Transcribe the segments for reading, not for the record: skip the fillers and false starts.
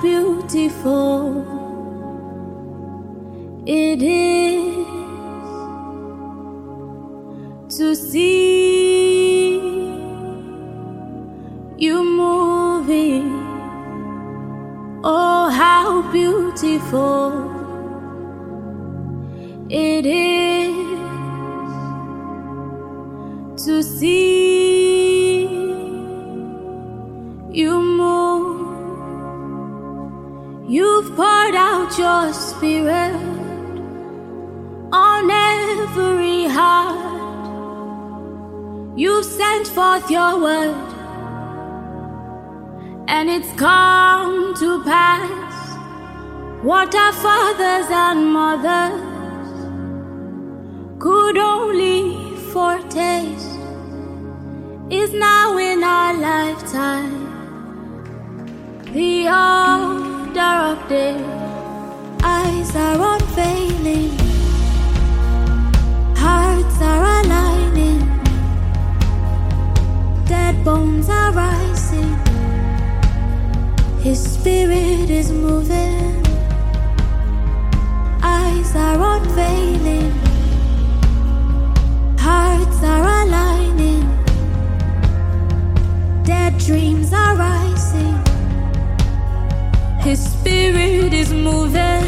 beautiful it is to see you moving. Oh, how beautiful it is to see you move. You've poured out your spirit on every heart. You've sent forth your word, and it's come to pass. What our fathers and mothers could only foretaste is now in our lifetime. The order of day, eyes are unveiling, hearts are aligning, dead bones are rising, His spirit is moving, eyes are unveiling, hearts are aligning, dead dreams are rising, His spirit is moving,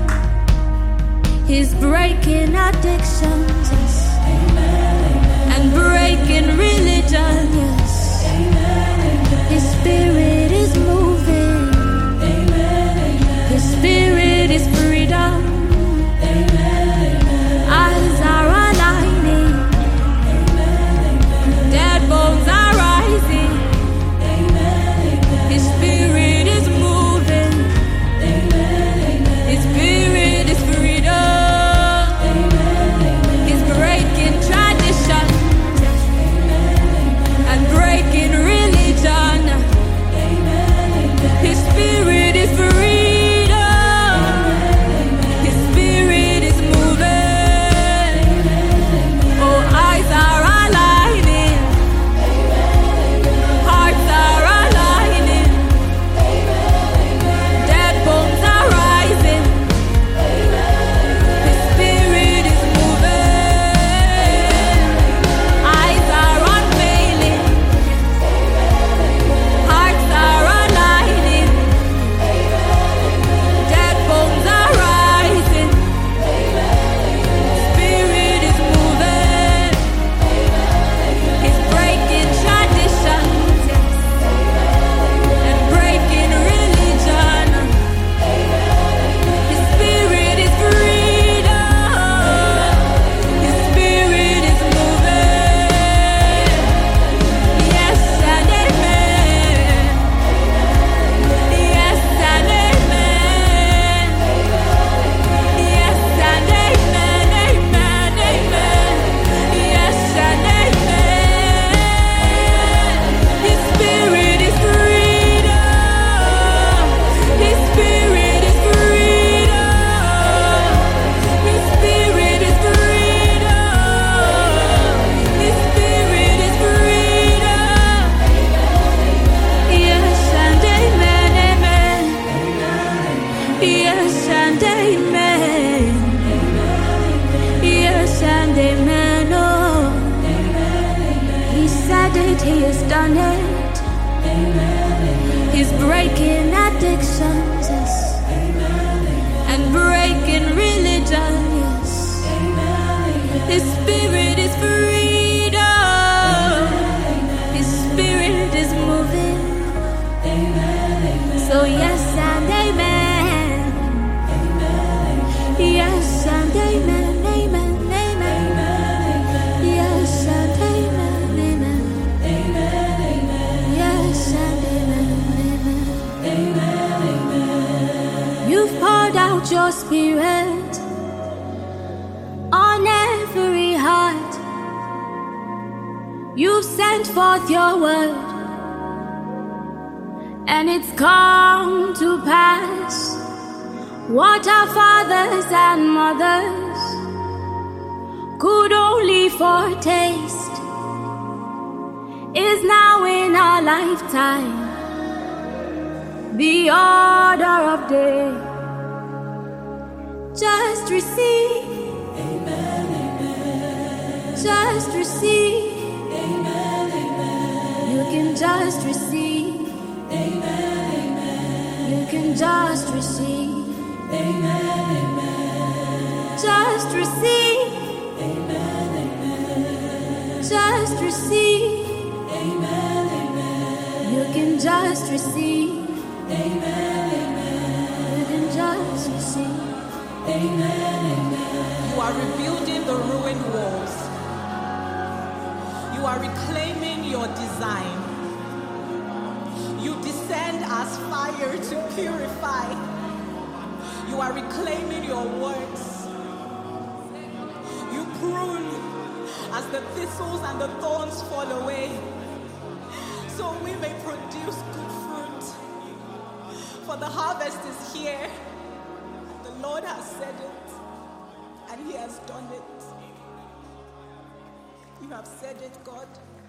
He's breaking addictions, yes, and breaking religion, yes, His spirit is moving, His spirit is freedom, eyes are aligning, dead bones are rising, His spirit is moving, His spirit is freedom, He's breaking tradition and breaking religion, His spirit is freedom, His spirit is moving, oh, eyes are aligning, hearts are aligning, dead bones are rising, His spirit is moving, eyes are unveiling, hearts are aligning, dead bones are rising, spirit is moving, He's breaking traditions, yes, and breaking religion, His spirit is freedom, His spirit is moving, yes and amen, yes and amen, yes and amen, amen, amen, yes and amen, His spirit is freedom, His spirit is freedom, His spirit is freedom, His spirit is freedom, yes and amen, amen, yes and amen, yes and amen, oh, He said it, He has done it, He's breaking addictions, yes, and breaking religion, yes, His spirit is freedom, His spirit is moving, so yes and amen, yes and amen, amen, amen, yes and amen, amen, yes and amen, You've poured out your spirit on every heart. You've sent forth your word, and it's come to pass. What our fathers and mothers could only foretaste is now in our lifetime. the order of day. Just receive. Amen, amen. Just receive. Amen, amen. You can just receive. Amen, amen. You can just receive. Amen, amen. Just receive. Amen, amen. Just receive. Amen, amen. You can just receive. Amen, amen. You can just receive. Amen, amen. You are rebuilding the ruined walls. You are reclaiming your design. You descend as fire to purify. You are reclaiming your words. You prune as the thistles and the thorns fall away, so we may produce good fruit. For the harvest is here. The Lord has said it, and He has done it. You have said it, God.